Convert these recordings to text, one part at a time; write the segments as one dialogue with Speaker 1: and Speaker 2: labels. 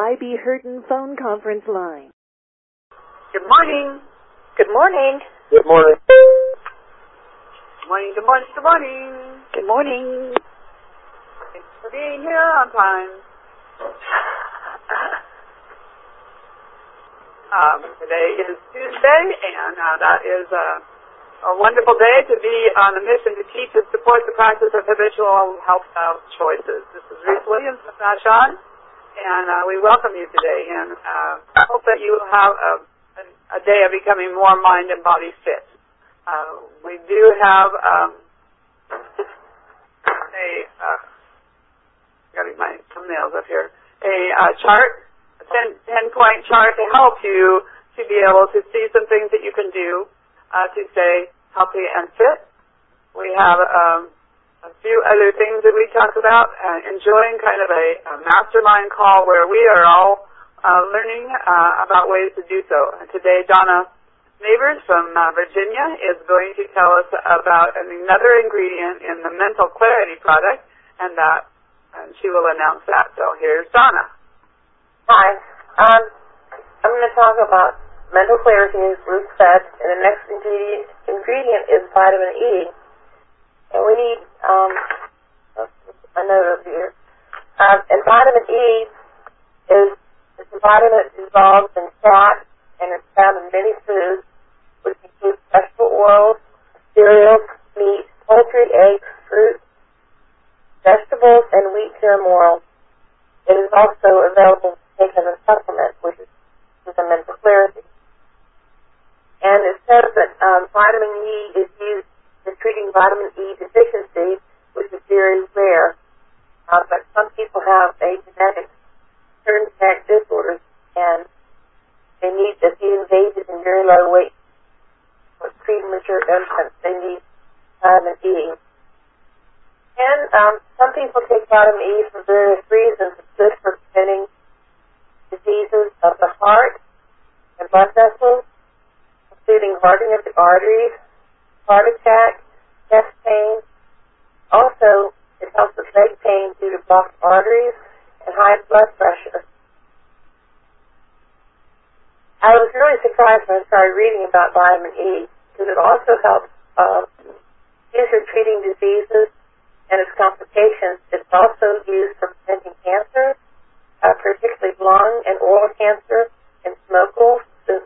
Speaker 1: I.B. Hurton phone conference line.
Speaker 2: Good morning.
Speaker 3: Good morning.
Speaker 4: Good morning.
Speaker 2: Good morning, good morning, good morning.
Speaker 3: Good morning.
Speaker 2: Thanks for being here on time. Today is Tuesday, and that is a wonderful day to be on a mission to teach and support the practice of habitual health style choices. This is Ruth Williams with Sean, and we welcome you today, and I hope that you have a day of becoming more mind and body fit. We do have got my thumbnails up here, a chart, a 10-point chart to help you to be able to see some things that you can do to stay healthy and fit. We have a few other things that we talk about, enjoying kind of a mastermind call where we are all learning about ways to do so. And today, Donna Neighbors from Virginia is going to tell us about another ingredient in the Mental Clarity product, and she will announce that. So here's Donna.
Speaker 5: Hi. I'm going to talk about mental clarity, as Ruth said, and the next ingredient is vitamin E. And we need a note over here. And vitamin E is a vitamin that dissolves in fat, and it's found in many foods, which include vegetable oils, cereals, meat, poultry, eggs, fruit, vegetables, and wheat germ oil. It is also available to take as a supplement, which is a mental clarity. And it says that vitamin E is used in treating vitamin E deficiency, which is very rare. But some people have certain genetic disorders, and they need, if you invaded in very low weight with premature infants, they need vitamin E. And some people take vitamin E for various reasons. It's good for preventing diseases of the heart and blood vessels, including hardening of the arteries, heart attack, chest pain. Also, it helps with leg pain due to blocked arteries and high blood pressure. I was really surprised when I started reading about vitamin E, because it also helps used for treating diseases and its complications. It's also used for preventing cancer, particularly lung and oral cancer in smokers,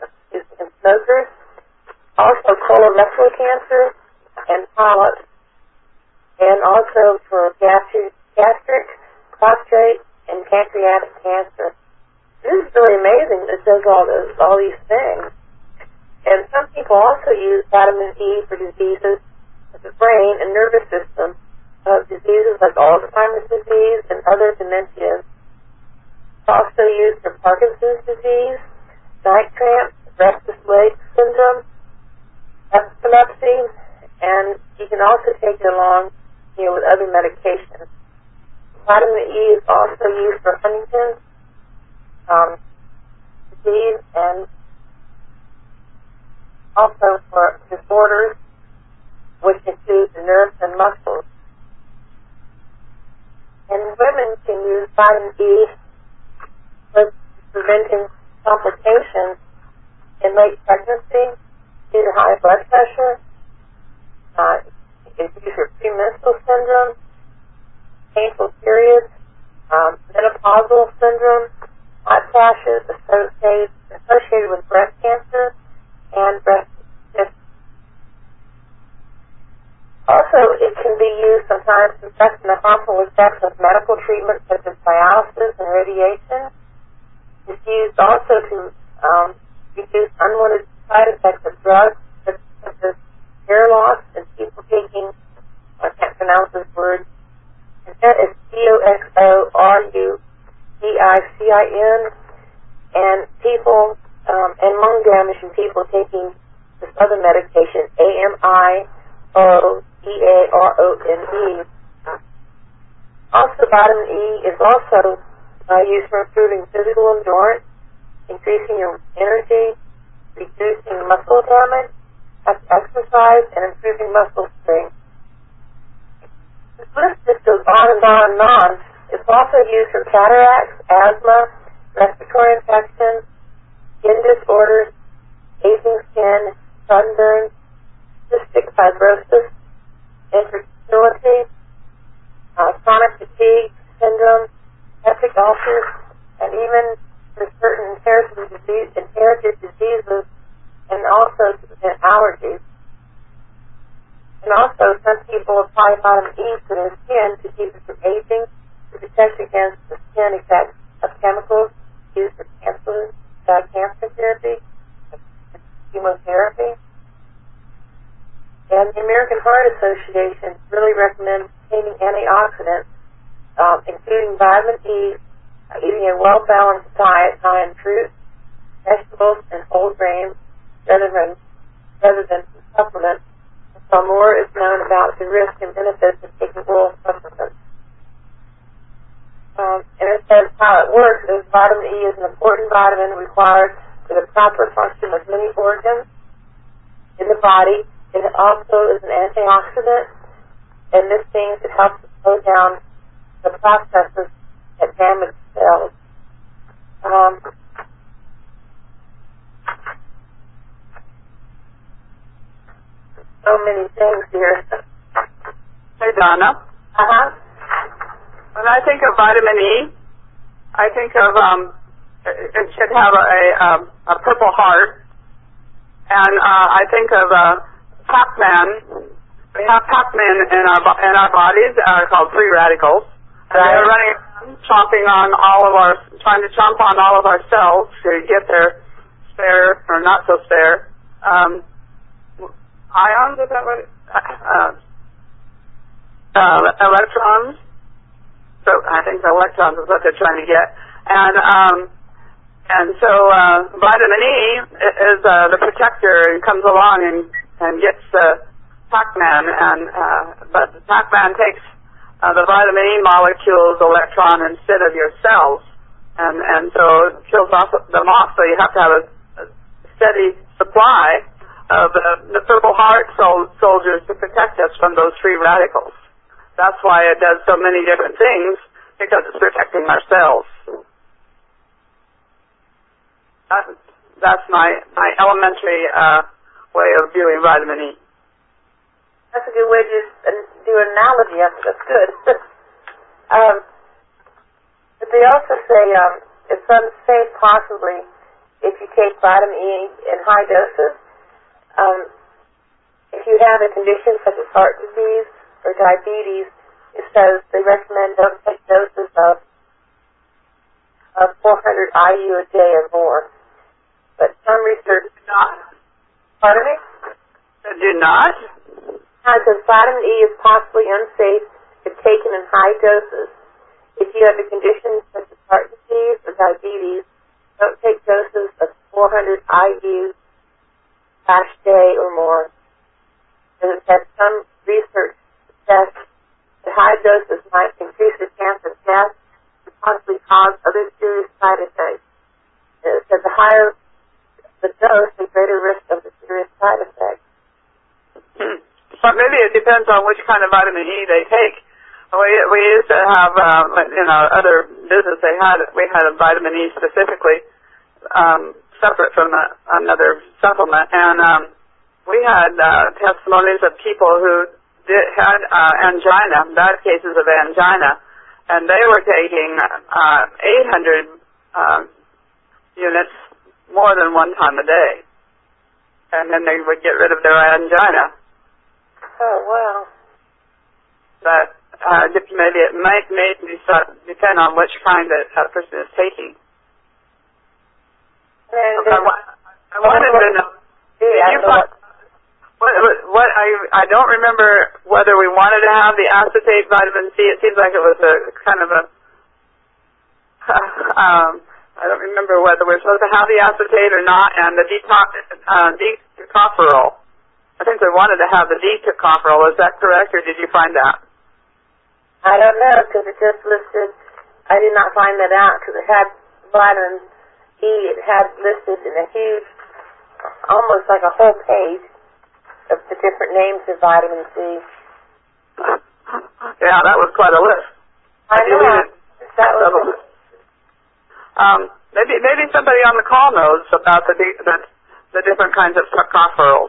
Speaker 5: also colorectal cancer and polyps, and also for gastric, prostate, and pancreatic cancer. This is really amazing that it does all these things. And some people also use vitamin E for diseases of the brain and nervous system, diseases like Alzheimer's disease and other dementias. It's also used for Parkinson's disease, night cramps, restless leg syndrome, epilepsy, and you can also take it along, with other medications. Vitamin E is also used for Huntington's disease, and also for disorders which include the nerves and muscles. And women can use vitamin E for preventing complications in late pregnancy due to high blood pressure. It's used for premenstrual syndrome, painful periods, menopausal syndrome, hot flashes associated with breast cancer, and breast cancer. Also, it can be used sometimes to lessen the harmful effects of medical treatment such as dialysis and radiation. It's used also to reduce unwanted side effects of drugs such as hair loss and people taking, I can't pronounce this word, and that is DOXORUDICIN, and people, and lung damage in people taking this other medication, AMIOEARONE. Also, vitamin E is also used for improving physical endurance, increasing your energy, reducing muscle damage, exercise, and improving muscle strength. This list just goes on and on and on. It's also used for cataracts, asthma, respiratory infections, skin disorders, aging skin, sunburn, cystic fibrosis, infertility, chronic fatigue syndrome, peptic ulcers, and even for certain inherited diseases, and also allergies. And also, some people apply vitamin E to their skin to keep it from aging, to protect against the skin effects of chemicals used for cancer therapy, chemotherapy. And the American Heart Association really recommends taking antioxidants, including vitamin E, eating a well-balanced diet high in fruits, vegetables, and whole grains rather than supplements. So more is known about the risks and benefits of taking oral supplements. And it says how it works is vitamin E is an important vitamin required for the proper function of many organs in the body. It also is an antioxidant, and this means it helps to slow down the processes that damage cells. So many things here.
Speaker 2: Hey, Donna. When I think of vitamin E, I think of it should have a purple heart, and I think of Pac-Man. We have Pac-Man in our bodies called free radicals, and they're running around trying to chomp on all of our cells to get their spare or not so spare ions. Is that what? Electrons. So I think the electrons is what they're trying to get, and so vitamin E is the protector and comes along and gets Pac-Man, but Pac-Man takes the vitamin E molecule's electron instead of your cells, and so it kills them off. So you have to have a steady supply of the Purple Heart soldiers to protect us from those free radicals. That's why it does so many different things, because it's protecting our cells. That's my elementary way of viewing vitamin E.
Speaker 5: That's a good way to do an analogy of it. That's good. But they also say it's unsafe possibly if you take vitamin E in high doses. If you have a condition such as heart disease or diabetes, it says they recommend don't take doses of 400 IU a day or more. But some research
Speaker 2: do not.
Speaker 5: Pardon me?
Speaker 2: Do not?
Speaker 5: Because vitamin E is possibly unsafe if taken in high doses. If you have a condition such as heart disease or diabetes, don't take doses of 400 IU a day or more. And it says some research suggests that high doses might increase the chance of death and possibly cause other serious side effects. And it says the higher the dose, the greater risk of the serious side effects.
Speaker 2: But maybe it depends on which kind of vitamin E they take. We used to have in our other business we had a vitamin E specifically separate from another supplement, and we had testimonies of people who had angina, bad cases of angina, and they were taking 800 units more than one time a day, and then they would get rid of their angina.
Speaker 5: Oh, wow.
Speaker 2: But maybe it might depend on which kind that person is taking.
Speaker 5: And
Speaker 2: I wanted to know. I don't remember whether we wanted to have the acetate vitamin C. It seems like it was a kind of a. I don't remember whether we're supposed to have the acetate or not, and the decockerol. I think we wanted to have the decockerol. Is that correct, or did you find that?
Speaker 5: I don't know, because it just listed. I did not find that out because it had vitamin E. It had listed in a huge, almost like a whole page of the different names of vitamin C.
Speaker 2: Yeah, that was quite a list.
Speaker 5: I know. That was
Speaker 2: maybe somebody on the call knows about the different kinds of tocopherols.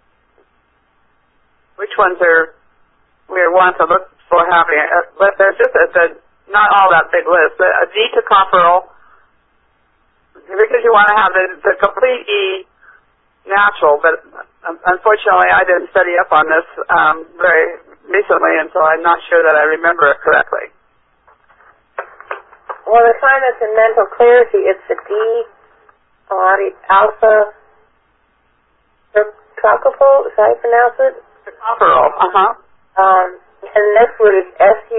Speaker 2: Which ones we want to look for having? But there's just not all that big list. A D-tocopherol, because you want to have the complete E natural, but unfortunately I didn't study up on this very recently, and so I'm not sure that I remember it correctly.
Speaker 5: Well, the sign that's in mental clarity, it's the D alpha tocopherol, is that how you pronounce it?
Speaker 2: Tocopherol,
Speaker 5: and the next word is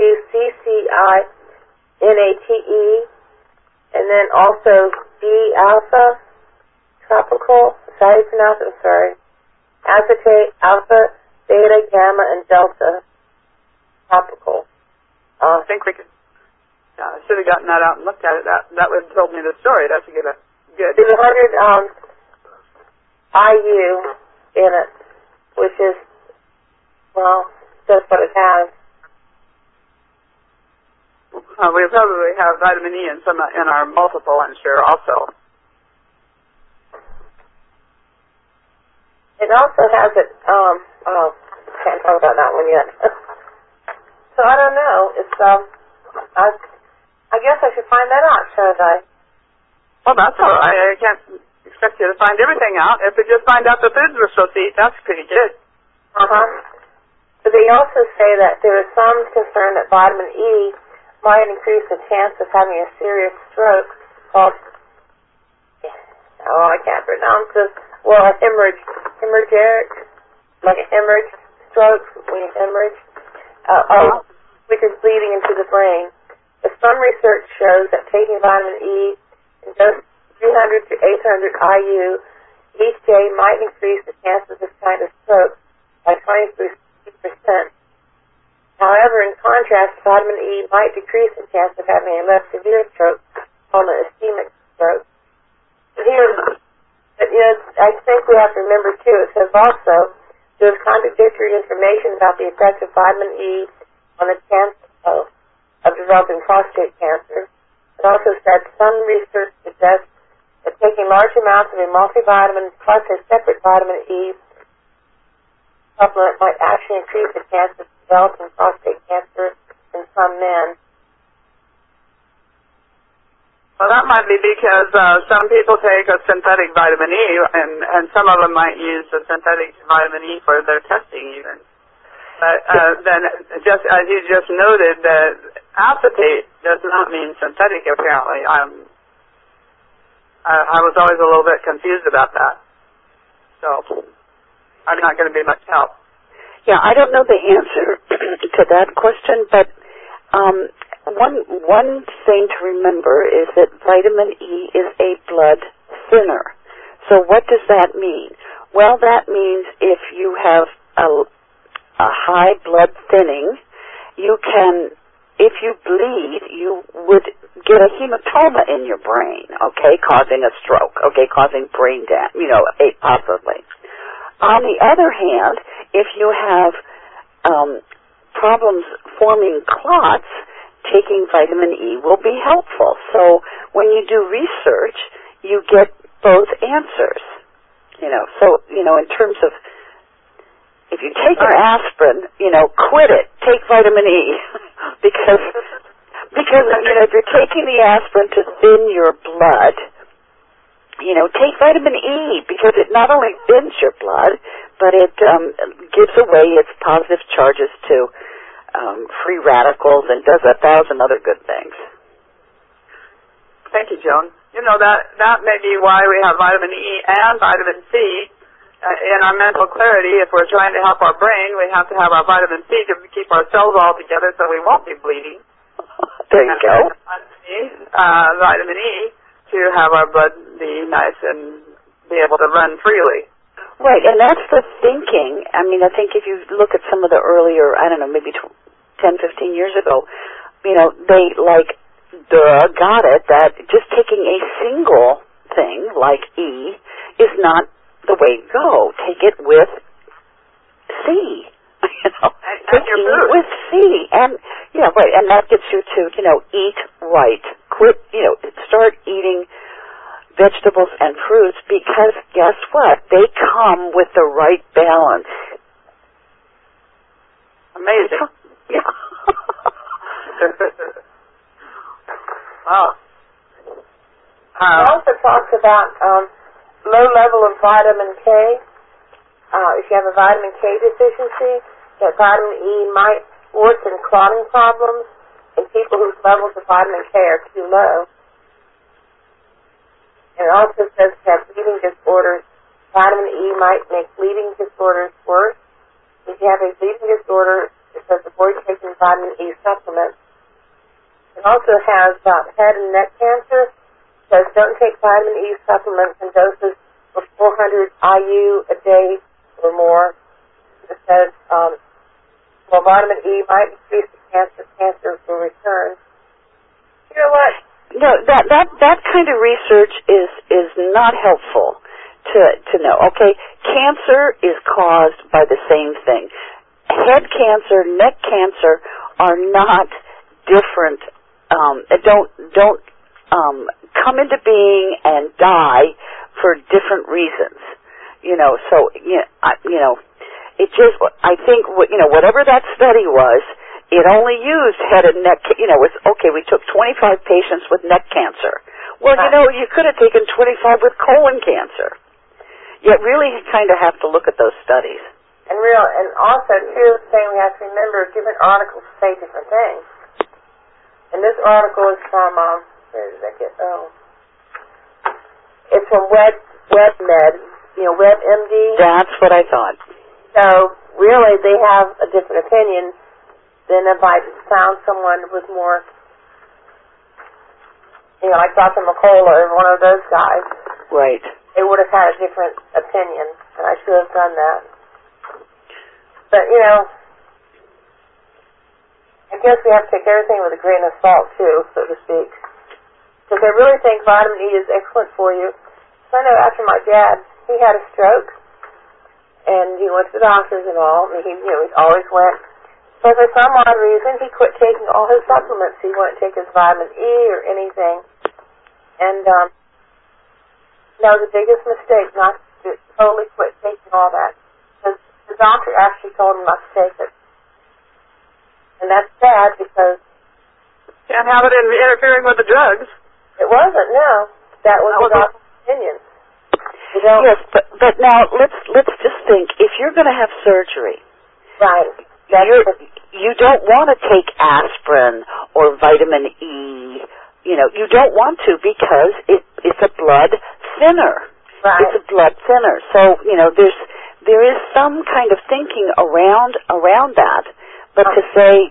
Speaker 5: SUCCINATE, and then also D-alpha tropical, is that how you pronounce it? I'm sorry. Acetate, alpha, beta, gamma, and delta tropical.
Speaker 2: I think we could. I should have gotten that out and looked at it. That would have told me the story. That's a good.
Speaker 5: There's 100 IU in it, which is, well, that's what it has.
Speaker 2: We probably have vitamin E in our multiple, I'm sure, also.
Speaker 5: It also has it, can't talk about that one yet. So I don't know. It's, I guess I should find that out, shouldn't I?
Speaker 2: Well, that's all right. I can't expect you to find everything out. If we just find out the foods we're supposed to eat, that's pretty good.
Speaker 5: But they also say that there is some concern that vitamin E might increase the chance of having a serious stroke called, I can't pronounce this, well, a hemorrhagic, like a hemorrhage stroke, when you hemorrhage, which is bleeding into the brain. But some research shows that taking vitamin E in just 300 to 800 IU each day might increase the chance of this kind of stroke by 20%. However, in contrast, vitamin E might decrease the chance of having a less severe stroke called an ischemic stroke. But I think we have to remember, too, it says also there's contradictory information about the effect of vitamin E on the chance of developing prostate cancer. It also said some research suggests that taking large amounts of a multivitamin plus a separate vitamin E supplement might actually increase the chance of developing prostate cancer in some men.
Speaker 2: Well, that might be because some people take a synthetic vitamin E, and some of them might use the synthetic vitamin E for their testing even. But then, just as you just noted, that acetate does not mean synthetic, apparently. I was always a little bit confused about that. So, I'm not going to be much help.
Speaker 3: Yeah, I don't know the answer to that question, but one thing to remember is that vitamin E is a blood thinner. So what does that mean? Well, that means if you have a high blood thinning, you can, if you bleed, you would get a hematoma in your brain, okay, causing a stroke, okay, causing brain damage, possibly. On the other hand, if you have problems forming clots, taking vitamin E will be helpful. So when you do research, you get both answers. So in terms of, if you take an aspirin, quit it. Take vitamin E because if you're taking the aspirin to thin your blood, take vitamin E because it not only thins your blood, but it gives away its positive charges to free radicals and does 1,000 other good things.
Speaker 2: Thank you, Joan. That may be why we have vitamin E and vitamin C. In our mental clarity, if we're trying to help our brain, we have to have our vitamin C to keep our cells all together so we won't be bleeding.
Speaker 3: There you go.
Speaker 2: Vitamin E to have our blood be nice and be able to run freely.
Speaker 3: Right, and that's the thinking. I mean, I think if you look at some of the earlier, maybe 10, 15 years ago, they got it that just taking a single thing like E is not the way to go. Take it with C. Take E with C. And right, and that gets you to, eat right. Quit, start eating vegetables and fruits because guess what? They come with the right balance.
Speaker 2: Amazing.
Speaker 3: Yeah.
Speaker 2: Wow.
Speaker 5: It also talks about low level of vitamin K. If you have a vitamin K deficiency, that vitamin E might worsen clotting problems in people whose levels of vitamin K are too low. And it also says to have bleeding disorders, vitamin E might make bleeding disorders worse. If you have a bleeding disorder, it says avoid taking vitamin E supplements. It also has head and neck cancer. It says don't take vitamin E supplements in doses of 400 IU a day or more. It says, well, vitamin E might increase the cancer will return. You know what?
Speaker 3: No, that kind of research is not helpful to know. Okay, cancer is caused by the same thing. Head cancer, neck cancer are not different. Don't come into being and die for different reasons. So it just. I think whatever that study was. It only used head and neck, it's okay, we took 25 patients with neck cancer. Well, you could have taken 25 with colon cancer. You really kind of have to look at those studies.
Speaker 5: And also, too, the thing we have to remember, different articles say different things. And this article is from, where did I get, it's from WebMed, WebMD.
Speaker 3: That's what I thought.
Speaker 5: So, really, they have a different opinion. Then if I found someone with more, like Dr. McCullough or one of those guys,
Speaker 3: right,
Speaker 5: they would have had a different opinion, and I should have done that. But, I guess we have to take everything with a grain of salt, too, so to speak. Because I really think vitamin E is excellent for you. So I know after my dad, he had a stroke, and he went to the doctors and all, and he always went. So for some odd reason, he quit taking all his supplements. He wouldn't take his vitamin E or anything. And that was the biggest mistake, not to totally quit taking all that. Because the doctor actually told him not to take it. And that's sad because...
Speaker 2: Can't have it interfering with the drugs.
Speaker 5: It wasn't, no. That was the doctor's opinion.
Speaker 3: Yes, but now let's just think. If you're going to have surgery...
Speaker 5: Right.
Speaker 3: You don't want to take aspirin or vitamin E. You don't want to because it's a blood thinner.
Speaker 5: Right.
Speaker 3: It's a blood thinner. So, there is some kind of thinking around that. But to say,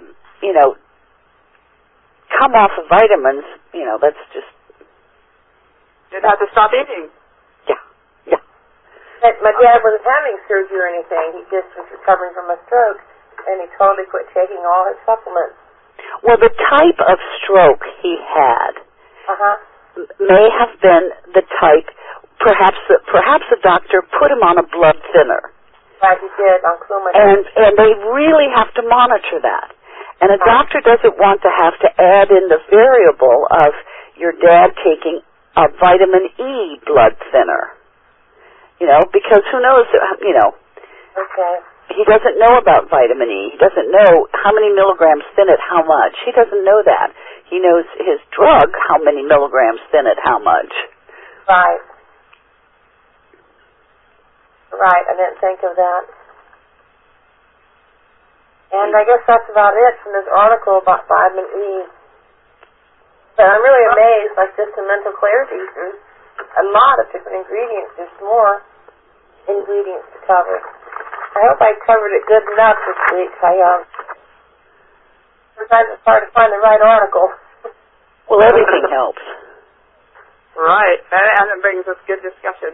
Speaker 3: come off of vitamins, that's just...
Speaker 2: You'd have to stop eating.
Speaker 3: Yeah.
Speaker 5: But my dad wasn't having surgery or anything. He just was recovering from a stroke. And he totally quit taking all his supplements.
Speaker 3: Well, the type of stroke he had may have been the type. Perhaps the doctor put him on a blood thinner.
Speaker 5: Right, he did on Coumadin.
Speaker 3: And they really have to monitor that. And a doctor doesn't want to have to add in the variable of your dad taking a vitamin E blood thinner. Because who knows?
Speaker 5: Okay.
Speaker 3: He doesn't know about vitamin E. He doesn't know how many milligrams thin it, how much. He doesn't know that. He knows his drug, how many milligrams thin it, how much.
Speaker 5: Right. Right, I didn't think of that. And I guess that's about it from this article about vitamin E. But I'm really amazed, like just the mental clarity. There's a lot of different ingredients. There's more ingredients to cover. I hope I covered it good enough this week. Sometimes it's hard to find the right article.
Speaker 3: Well, everything helps.
Speaker 2: Right, and it brings us good discussion.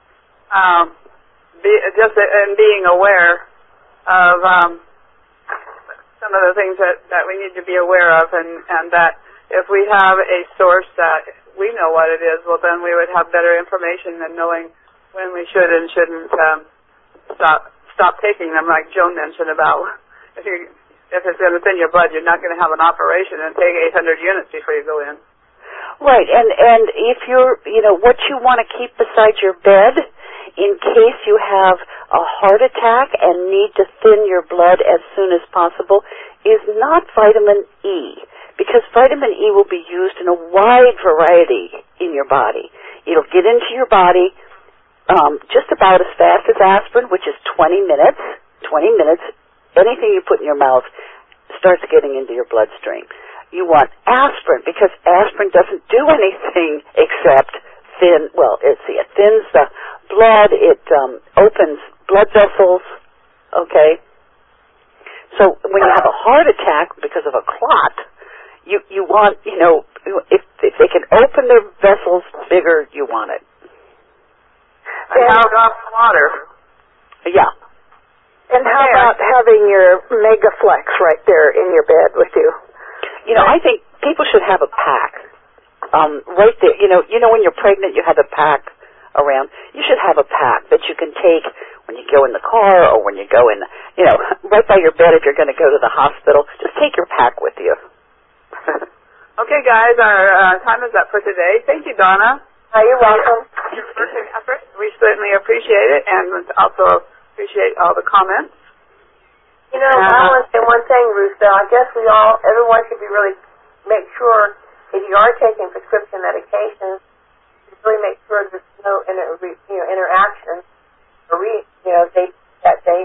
Speaker 2: Being aware of some of the things that we need to be aware of, and that if we have a source that we know what it is, well, then we would have better information than knowing when we should and shouldn't stop taking them, like Joan mentioned about if it's in your blood, you're not going to have an operation and take 800 units before you go in.
Speaker 3: Right, and if you're, what you want to keep beside your bed in case you have a heart attack and need to thin your blood as soon as possible is not vitamin E, because vitamin E will be used in a wide variety in your body. It'll get into your body just about as fast as aspirin, which is 20 minutes. 20 minutes, anything you put in your mouth starts getting into your bloodstream. You want aspirin, because aspirin doesn't do anything except it thins the blood, it opens blood vessels, okay? So when you have a heart attack because of a clot, you want, if they can open their vessels bigger, you want it.
Speaker 2: And how about water?
Speaker 3: Yeah.
Speaker 1: And how about having your Megaflex right there in your bed with you?
Speaker 3: I think people should have a pack right there. When you're pregnant, you have a pack around. You should have a pack that you can take when you go in the car or when you go in, right by your bed if you're going to go to the hospital. Just take your pack with you.
Speaker 2: Okay, guys, our time is up for today. Thank you, Donna.
Speaker 5: You're welcome.
Speaker 2: Your work and effort. We certainly appreciate it, and also appreciate all the comments.
Speaker 5: I want to say one thing, Ruth, though. I guess everyone should make sure if you are taking prescription medications, really make sure there's no interaction, or that they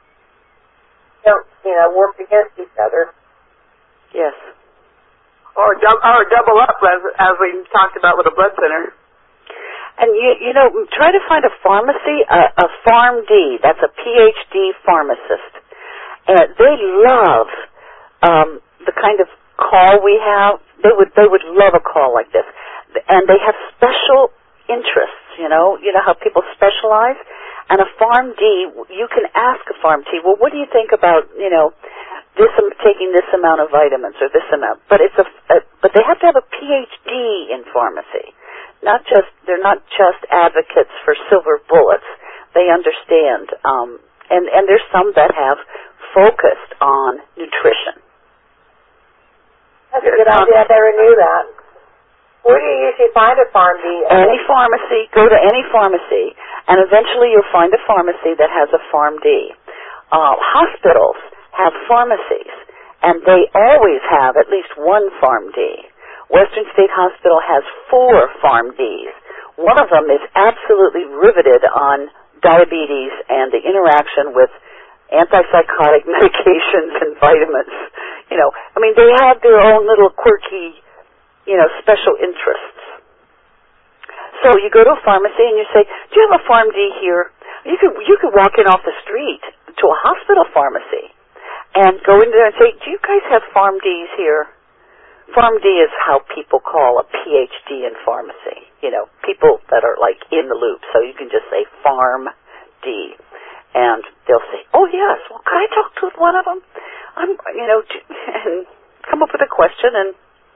Speaker 5: don't work against each other.
Speaker 3: Yes.
Speaker 2: Or double up, as we talked about with a blood thinner.
Speaker 3: And try to find a pharmacy, a PharmD. That's a PhD pharmacist. And they love the kind of call we have. They would love a call like this. And they have special interests, you know how people specialize? And a PharmD, you can ask a PharmD, well, what do you think about, taking this amount of vitamins or this amount? But but they have to have a PhD in pharmacy. They're not just advocates for silver bullets. They understand. And there's some that have focused on nutrition.
Speaker 5: That's a good idea. I never knew that. Where do you usually find a PharmD?
Speaker 3: Any pharmacy. Go to any pharmacy, and eventually you'll find a pharmacy that has a PharmD. Hospitals have pharmacies, and they always have at least one PharmD. Western State Hospital has 4 PharmDs. One of them is absolutely riveted on diabetes and the interaction with antipsychotic medications and vitamins. They have their own little quirky, special interests. So you go to a pharmacy and you say, do you have a PharmD here? You could walk in off the street to a hospital pharmacy and go in there and say, do you guys have PharmDs here? PharmD is how people call a PhD in pharmacy. People that are like in the loop. So you can just say PharmD. And they'll say, oh, yes, well, can I talk to one of them? And come up with a question and...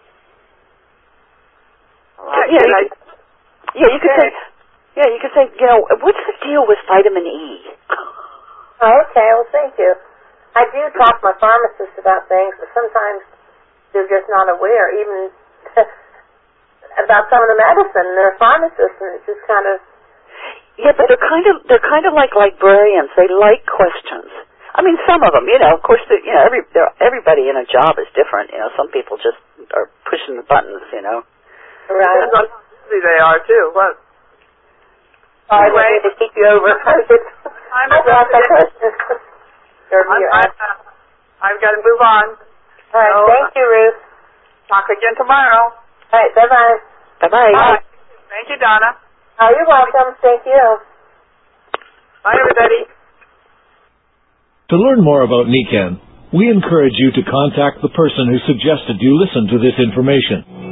Speaker 3: you could say, what's the deal with vitamin E?
Speaker 5: Oh, okay, well, thank you. I do talk to my pharmacist about things, but sometimes they're just not aware, even about some of the medicine. They're pharmacists, and it's just kind of...
Speaker 3: Yeah, but they're kind of like librarians. They like questions. Some of them, of course, everybody in a job is different. Some people just are pushing the buttons,
Speaker 5: Right.
Speaker 2: Depends on how busy they are, too. What?
Speaker 5: Anyway, to keep you over. I've got
Speaker 2: to move on.
Speaker 5: All right, thank you, Ruth.
Speaker 2: Talk again tomorrow.
Speaker 5: All right, bye-bye.
Speaker 3: Bye-bye.
Speaker 2: Bye. Thank you, Donna.
Speaker 5: Oh, you're welcome. Thank you.
Speaker 2: Bye, everybody.
Speaker 4: To learn more about NECAN, we encourage you to contact the person who suggested you listen to this information.